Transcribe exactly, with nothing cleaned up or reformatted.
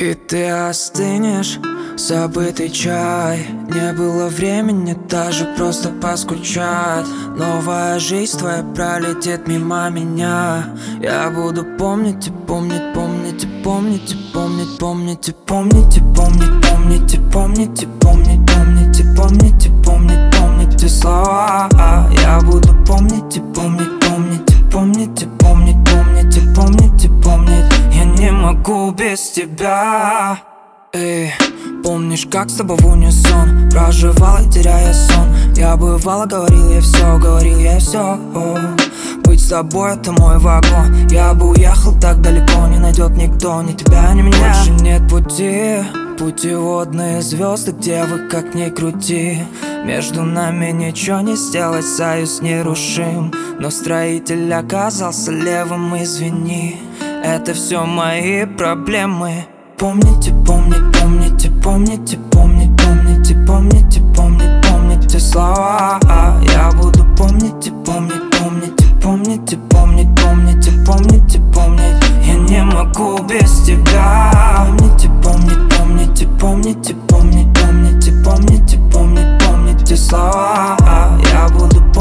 И ты остынешь, забытый чай. Не было времени даже просто поскучать. Новая жизнь твоя пролетит мимо меня. Я буду помнить и помнить, помнить и помнить и помнить, помнить и помнить и помнить, помнить и помнить и помнить, помнить и помнить и помнить, помнить и слова. Я буду помнить и помнить, помнить и помнить и помнить, помнить и помнить и помнить. Я не могу без тебя. Эй, помнишь, как с тобой в унисон проживала, теряя сон? Я бывало говорил, я все, говорил, я все. Быть с тобой — это мой вагон. Я бы уехал так далеко, не найдет никто ни тебя, ни меня. Больше нет пути, путеводные звезды, где вы как ни крути. Между нами ничего не сделать, союз нерушим. Но строитель оказался левым, извини. Это все мои проблемы. Помните, помнить, помните, помните, помнить, помните, помните, помнить, помните слова. Я буду помнить и помнить, помнить и помнить и помнить, помнить и помнить и помнить. Я не могу без тебя. Помните, помнить, помните, помните, помнить, помнить и помнить и помнить, помните слова. Я буду